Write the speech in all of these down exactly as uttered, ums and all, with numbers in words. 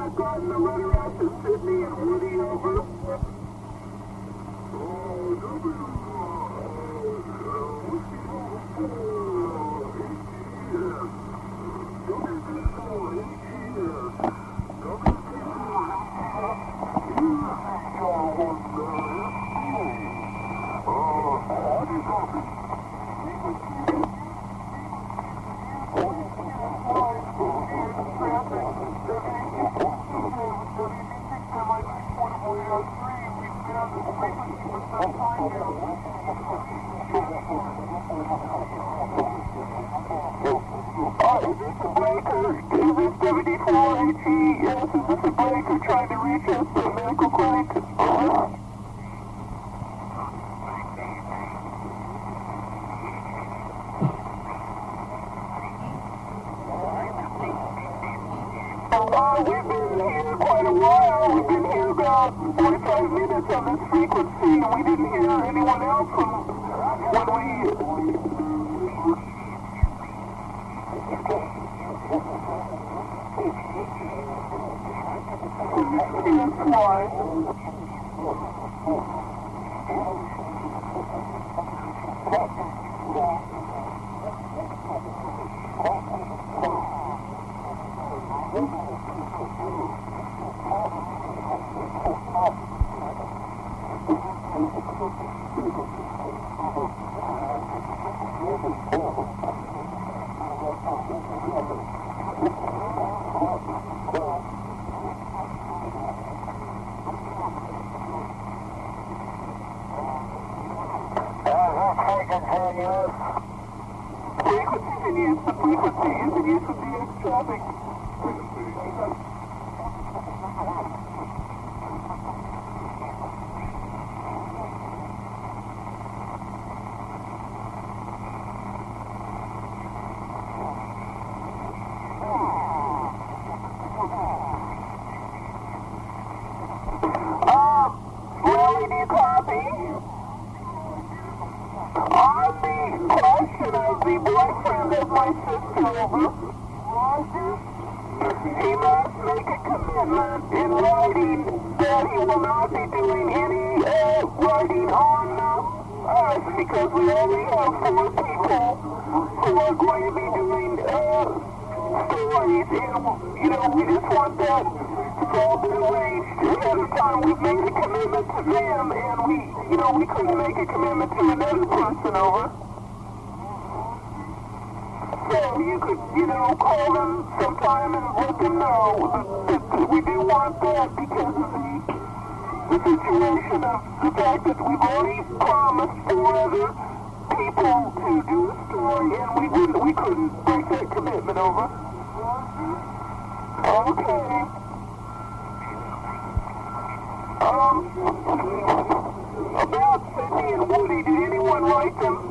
I've gotten the runner out to Sydney and Woody over. Trying to reach us for medical crisis. Uh-huh. Uh, we've been here quite a while. We've been here about forty-five minutes on this frequency, and we didn't hear anyone else from when we... That's why. Frequency is in use. The frequency is in use with the X traffic. The boyfriend of my sister over, he must make a commitment in writing that he will not be doing any uh, writing on uh, us because we only have four people who are going to be doing uh, stories, and you know, we just want that it's all been arranged ahead of time. We've made a commitment to them, and we, you know, we couldn't make a commitment to another person over. So you could, you know, call them sometime and let them know that, that we do want that because of the, the situation of the fact that we've already promised four other people to do a story and we didn't, we couldn't break that commitment over. Okay. Um, about Sydney and Woody, did anyone write them?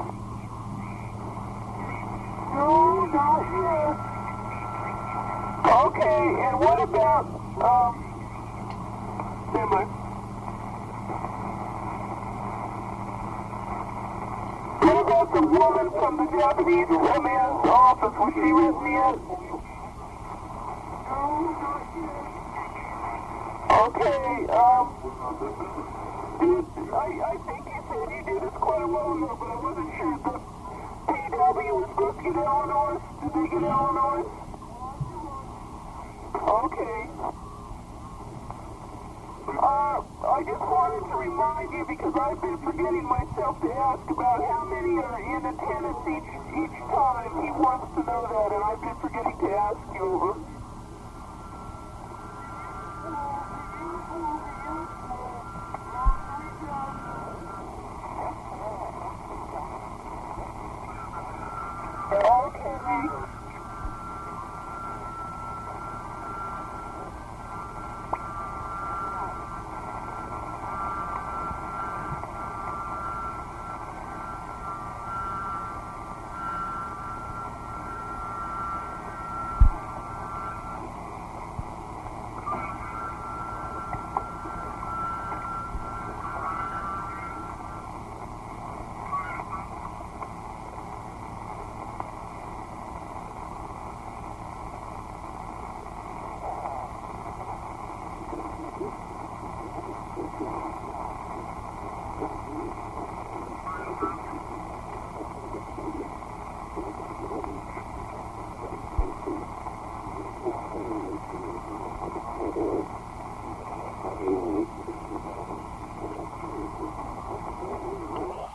No, not yet. Okay, and what about, um, never mind. What about the woman from the Japanese man's office? Was she written yet? No, not yet. Okay, um, did, I, I think he said he did this quite a while ago, but I wasn't sure that P W was supposed to get Illinois. Did they get Illinois? Okay. Uh, I just wanted to remind you, because I've been forgetting myself to ask about how many are in attendance each, each time. He wants to know that, and I've been forgetting to ask you over. Okay.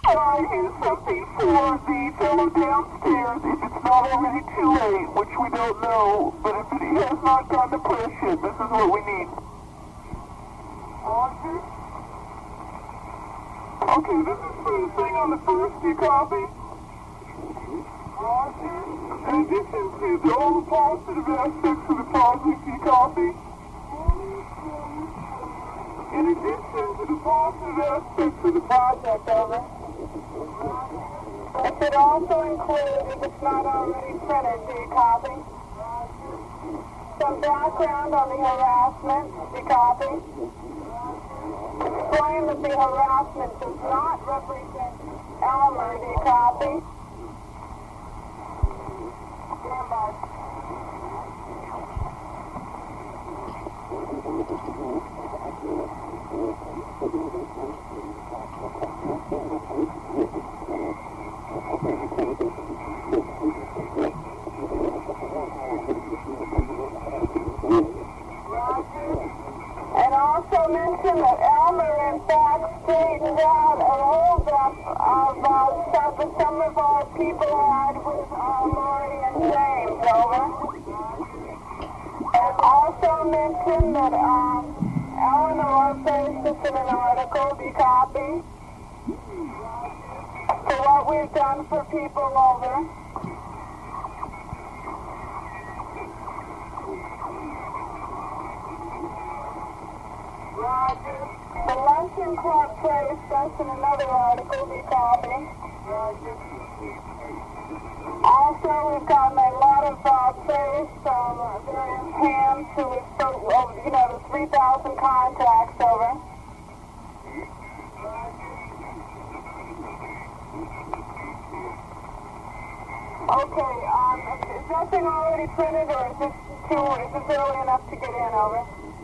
try here's something for the fellow downstairs if it's not already too late, which we don't know, but if he has not gotten depression, this is what we need. Okay, this is for the thing on the first, do you copy? In addition to the all the positive aspects of the project, do you copy? In addition to the positive aspects of the project, over. It should also include, if it's not already printed, do you copy? Some background on the harassment, do you copy? Explain that the harassment does not represent Elmer, do you copy? Stand by. And also mention that Elmer, in fact, straightened out an hold up of uh, some, some of our people had with uh, Lori and James, over. And also mention that um, Eleanor faced this in an article, do you copy? For what we've done for people, over. Roger. The Luncheon Club placed us in another article, do you copy? Roger. Also, we've gotten a lot of uh, praise from uh, various hands who have spoke, oh, you know, the three thousand contacts, over. Okay, um, is nothing already printed, or is this too, is this early enough to get in, over?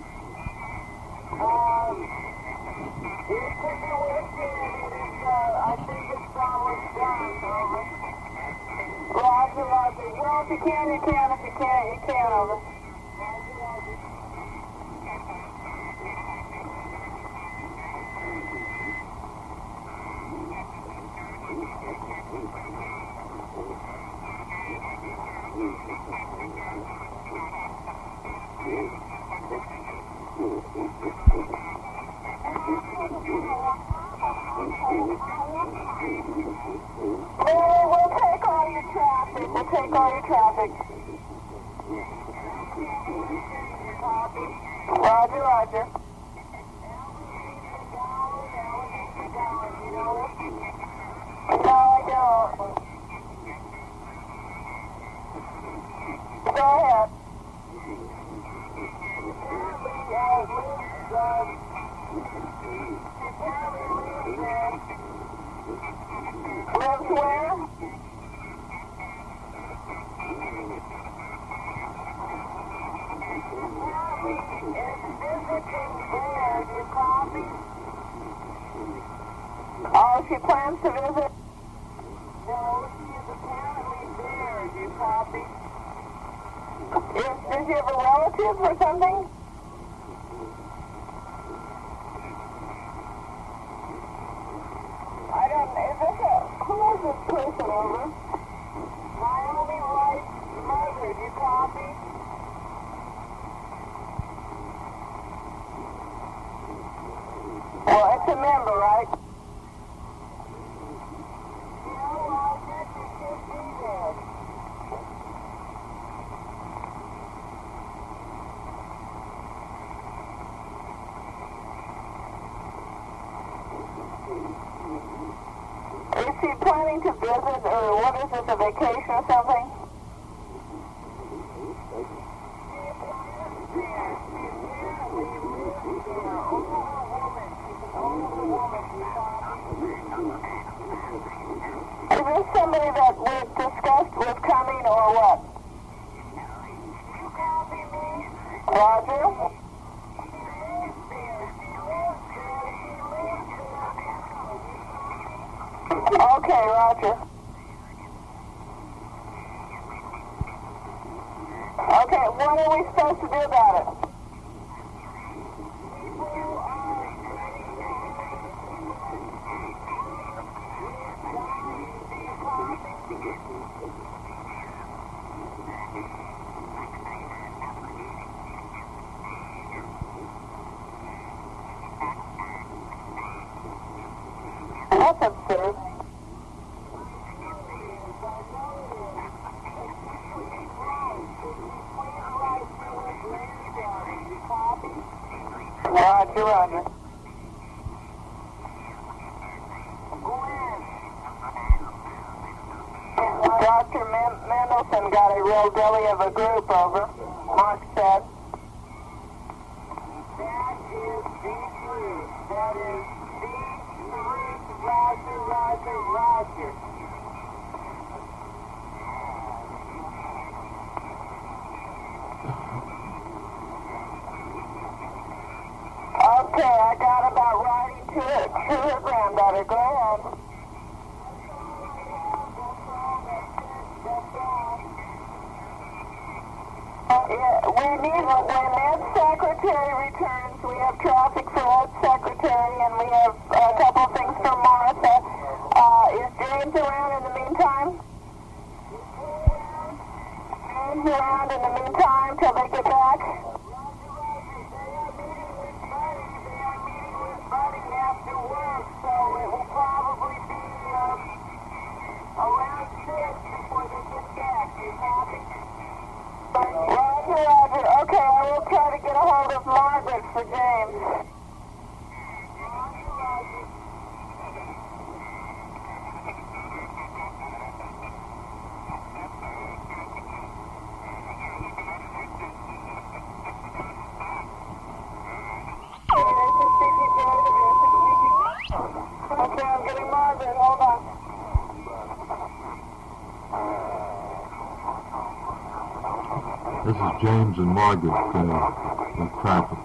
Um, it could be working, it's, uh, I think it's almost done, over. Roger, roger. Well, if you can, you can. If you can't, you can, over. Roger, roger. Well, we'll take all your traffic. We'll take all your traffic. Roger, roger. No, I don't. Go ahead. Lives where? Oh, she plans to visit? No, she's apparently there. Do you copy? Is, does she have a relative or something? I don't know. Is this a, who is this person, over? Naomi White's mother. Do you copy? Well, it's a member, right? No, I'll get you two details. Is she planning to visit, or what is this, a vacation or something? Is this somebody that we've discussed was coming, or what? Roger? Okay, roger. Okay, what are we supposed to do about it? That's absurd. Roger, roger. Doctor Men- Mendelson got a real dilly of a group over. Mark said. That is D three. That is D three. Roger, roger, roger. Okay, I got about writing to her, to her granddaughter. Go ahead. Yeah, we need, when Ed's secretary returns, we have traffic for Ed's secretary, and we have a couple of things for Martha. Uh, is James around in the meantime? James around in the meantime till they get back? After work, so it will probably be um, around six before they get back. You copy? Roger, roger. Okay, I will try to get a hold of Margaret for James. Roger, roger. Okay, I'm getting Margaret. Hold on. This is James and Margaret uh, with traffic.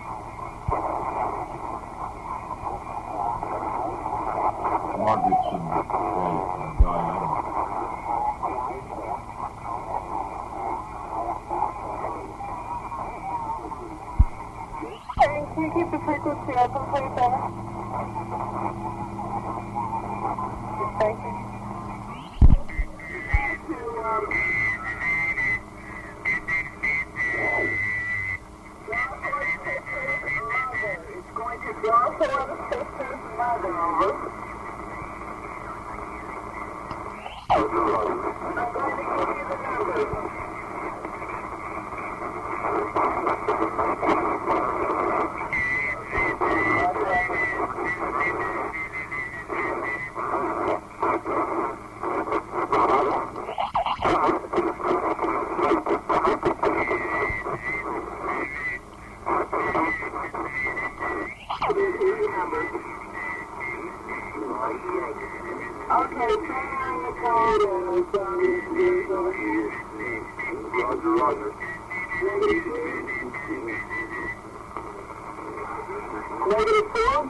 Margaret's in the well, Diana. Hey, can you keep the frequency open, please, Anna? Thank you. It's going to draw for the sister's mother over. I'm going to give you the number. Okay, turn the code and it's on Roger, roger. Negative two. Negative four.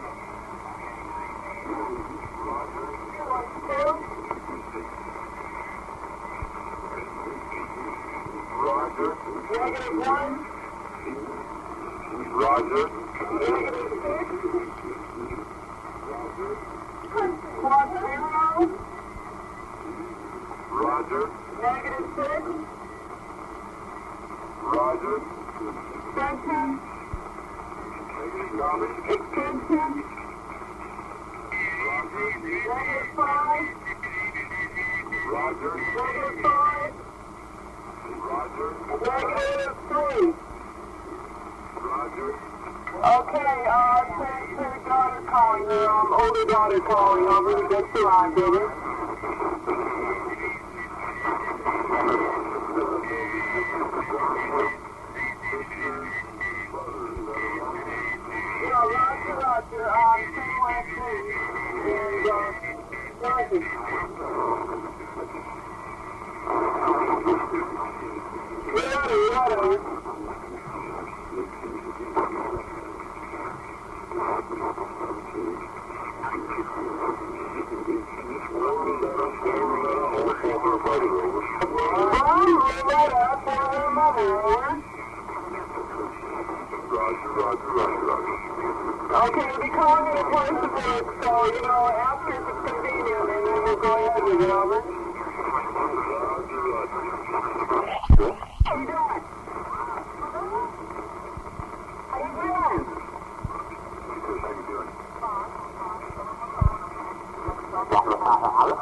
Roger. Negative one. Roger. Negative six. One zero. Roger. Negative six. Roger. Extension. Extension. Roger. Negative five. Roger. Negative five. Roger. Negative three. Roger. Okay, uh, transfer daughter calling, your um, older daughter calling over to get you on, baby. Yeah, roger, roger, um, same last name, and, uh, roger. Whatever, whatever. Okay, we'll be calling it a place of work, so, you know, after if it's convenient, and then we'll go ahead with it, over. How you doing? How you doing?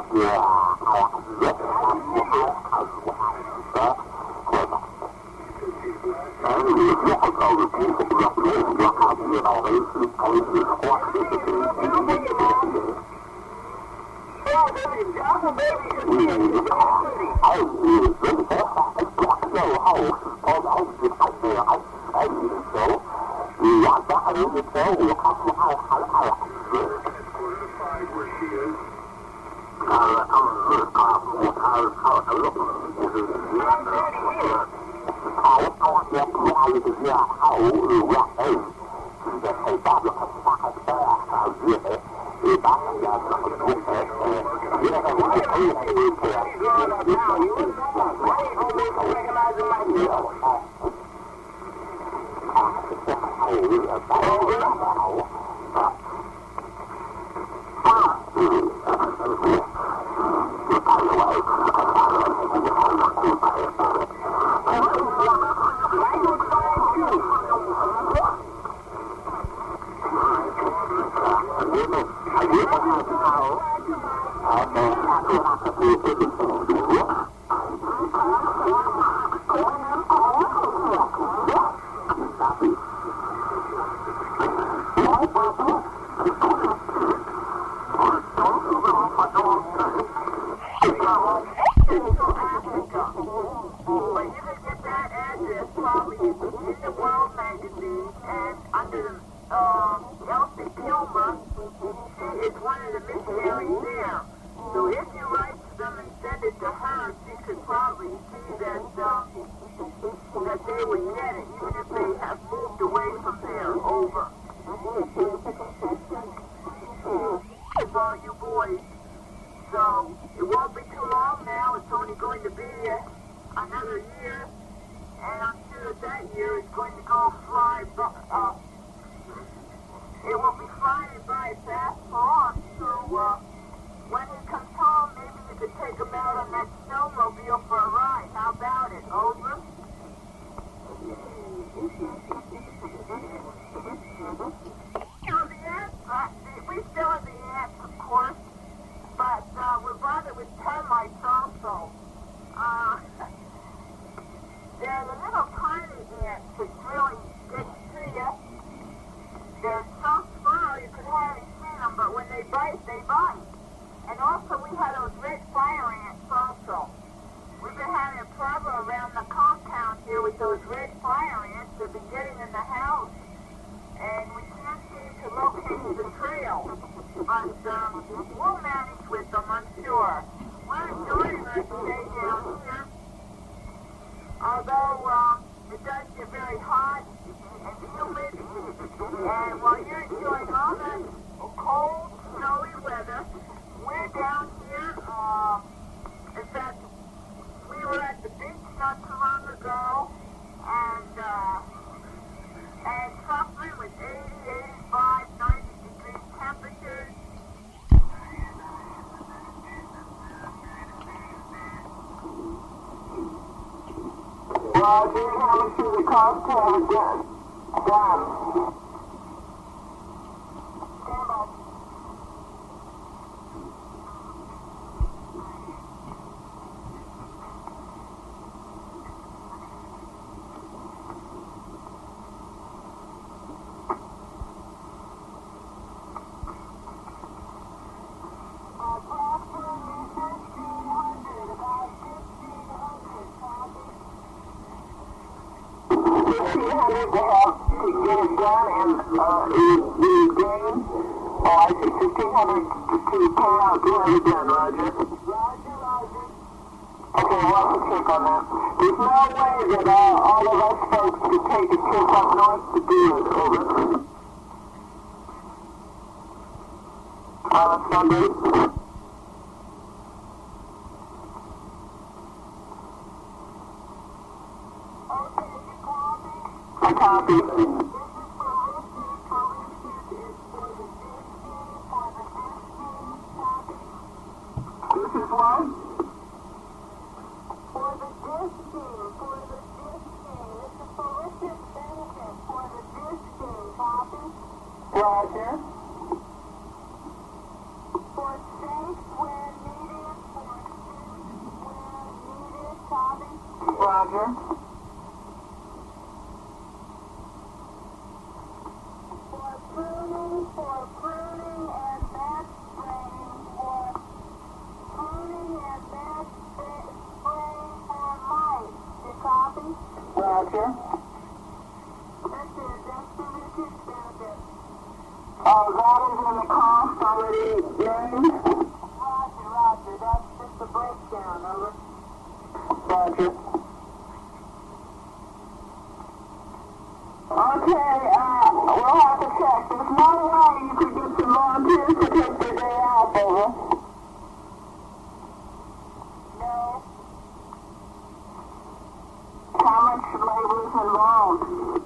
For safe when meeting Roger. For pruning, for pruning and mat spraying, for pruning and mat spraying for mice. You copy? Roger. That's it. That's the reduced benefit. Oh, that is in the cost already named? Roger, roger. That's just a breakdown, over. Roger. Okay, uh, we'll have to check. There's no way you could get some volunteers to take their day off, over. No. How much labor is involved?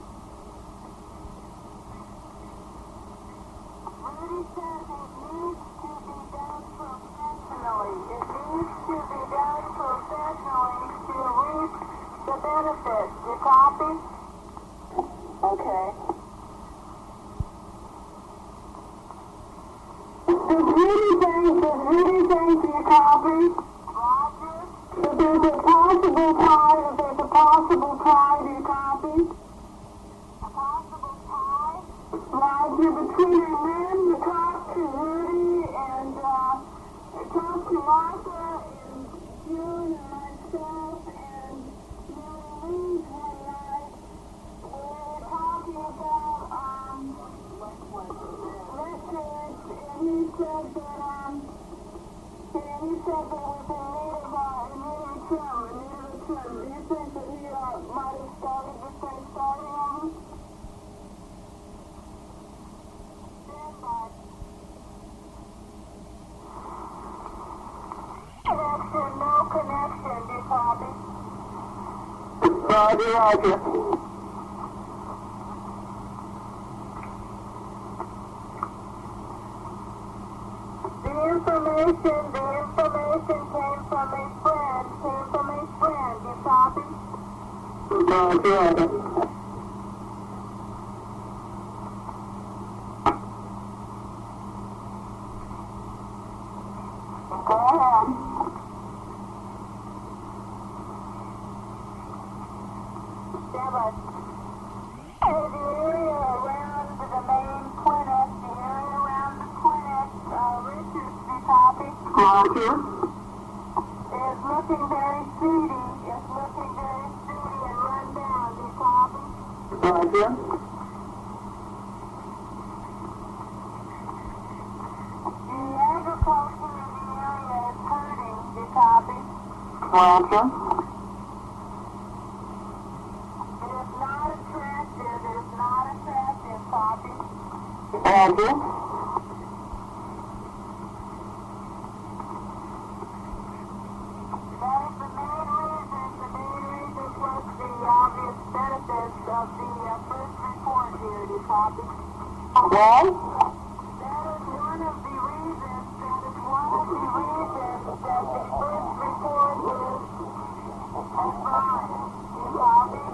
Rudy says it needs to be done professionally. It needs to be done professionally to reap the benefits. You copy? Okay. Does Rudy think, does Rudy think you copy? Roger. If there's a possible tie, if there's a possible tie, do you copy? A possible tie? Roger, between your men, you talk to Rudy and, uh, you talk to Martha and June and myself and Mary Louise one night. We were talking about, um, Richard, and he said that, um, and he said that it was in need of, uh, in need of a trim, in need of a trim. Do you think that he, uh, might have started this thing starting on him? Stand by. Connection, no connection, do you copy? Roger, roger. The information, the information came from a friend, came from a friend, you copy? Roger, roger. Go ahead. Stand by. The area around the main clinic, the area around the clinic, uh, Richard, you copy? Roger. Is looking very seedy, is looking very seedy and run down, you copy? Roger. The agriculture in the area is hurting, you copy? Roger. It is not attractive, it is not attractive, copy? Roger. That is the main reason, the main reason plus the obvious benefits of the uh, first report here, do you copy? What? That is one of the reasons, that is one of the reasons that the first report is advised, do you copy?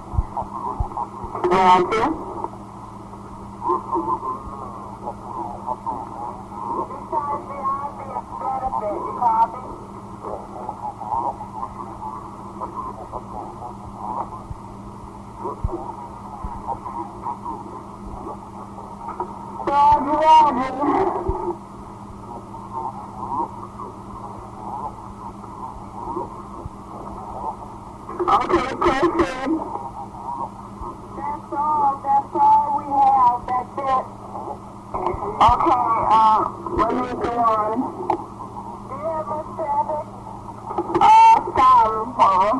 Roger. Besides the obvious benefit, you copy? Roger, roger. Okay, proceed. That's all, that's all we have, that's it. Okay, uh, let me go on. Do you have Mister Abbott? Uh, some, huh?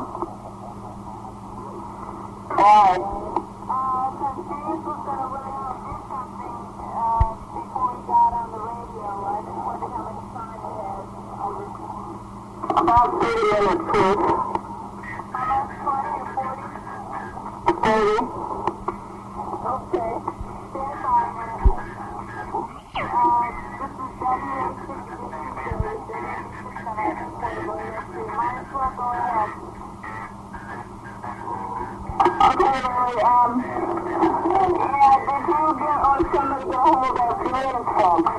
Alright. Uh, because James was gonna really want to do something, uh, before he got on the radio. I just wondered how much time he had. Over. About thirty minutes, please. About twenty or forty? thirty. Okay. Stand by a minute. Uh, this is W A sixty-two, W A sixty-six on our portable U S B. Might as well go ahead. Okay, Larry, um, yeah, did you get, or somebody get a hold of Julian's folks?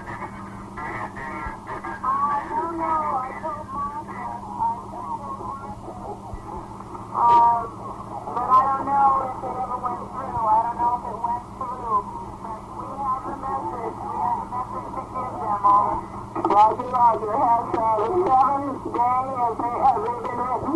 I don't know, I told Martha, I told Martha Roger, Roger. Has uh, the seventh day, have they, have they been written?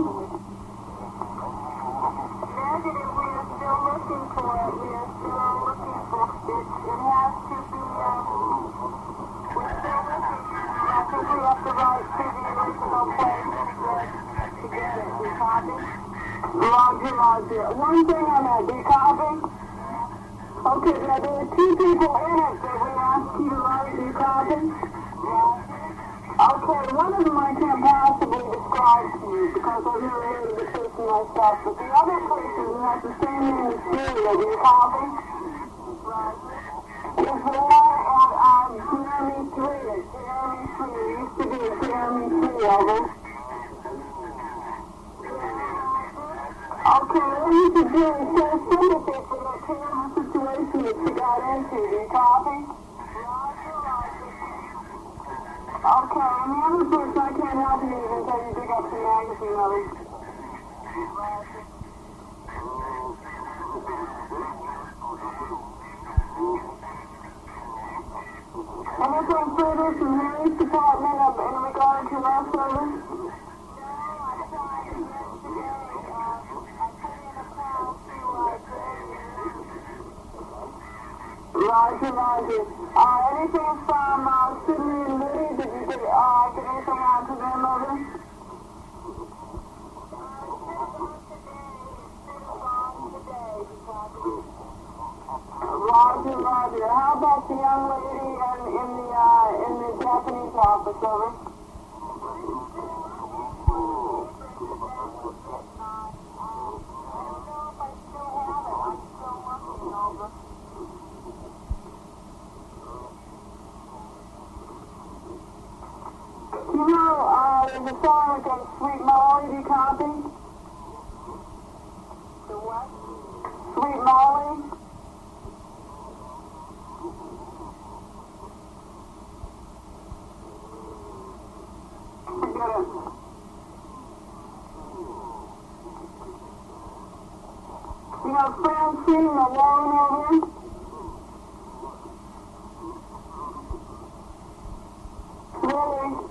Negative, we are still looking for it. We are still looking for it. It, it has to be, um, we're still looking. I think we have to write to the original place to get it. Do you copy? Roger, Roger. One thing on that, do you copy? Okay, now there are two people in it that we asked you to write. Do you copy? Okay, one of them I can't possibly describe to you because I've never heard of the person myself, but the other person who has the same name as Julia, do you copy? Is the one at um, Jeremy three. Jeremy three. It used to be a Jeremy three, over. Okay, what you should do is show sympathy for that terrible situation that she got into. Do you copy? Okay, and the other person I can't help you until you dig up some magazine of it. Anything further from Harry's department of, in regard to last service? Roger, Roger. Uh, anything from uh, Sydney and Woody? Did you get, uh, get anything out to them over? Roger, Roger. How about the young lady in, in the uh, in the Japanese office, over? You know, uh, there's a song called Sweet Molly, do you copy? The what? Sweet Molly? Forget it. You know, Francine Malone over here? Really?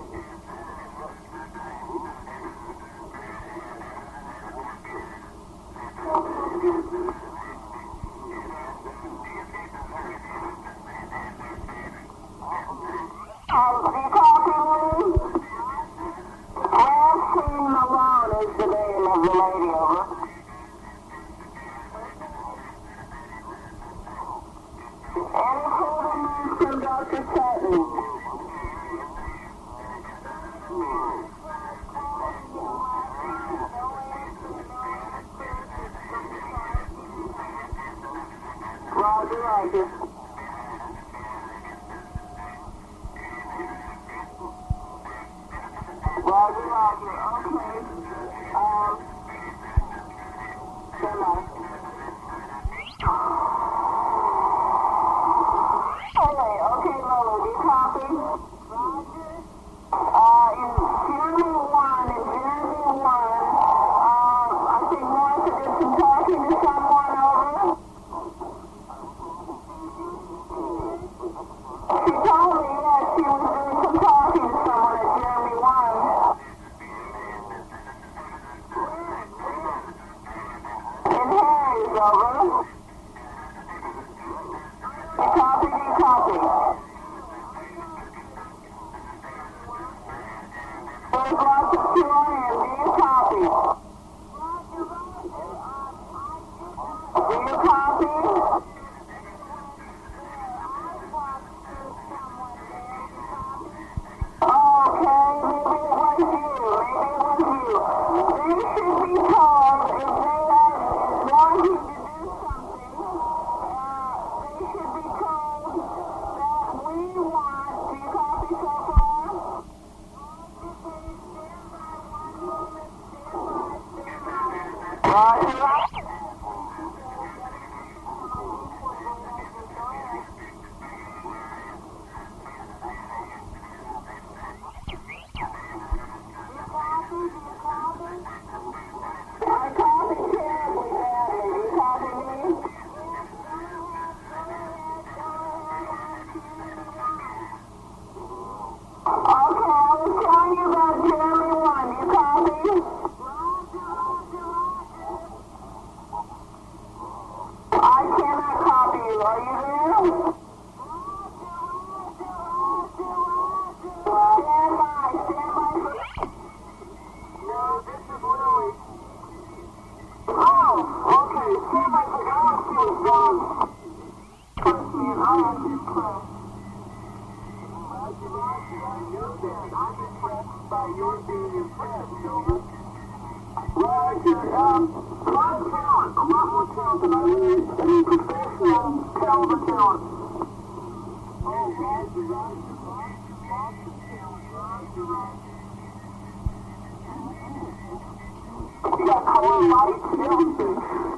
Um, you copy me? Francine Malone is the name of the lady, over. Any further news from Doctor Sutton? Roger, Roger. Roger, Roger. Okay. Um, good night. Okay, okay, Lola, do you copy? Roger. Uh, in Jeremy one, in Jeremy one, uh, I think Martha did some talking to someone over. I was telling you about Jeremy one. You copy? I cannot copy you. Are you there? Stand by. Stand by. No, this is Louis. Oh, okay. Stand by for Galaxy is gone. Trust me, I am impressed. I'm impressed by your being impressed, Silver. Roger, um, a lot of talent, a lot more talent than I would any professional television talent. Oh, Roger, Roger, Roger, Roger, Roger, Roger. You got color lights and everything.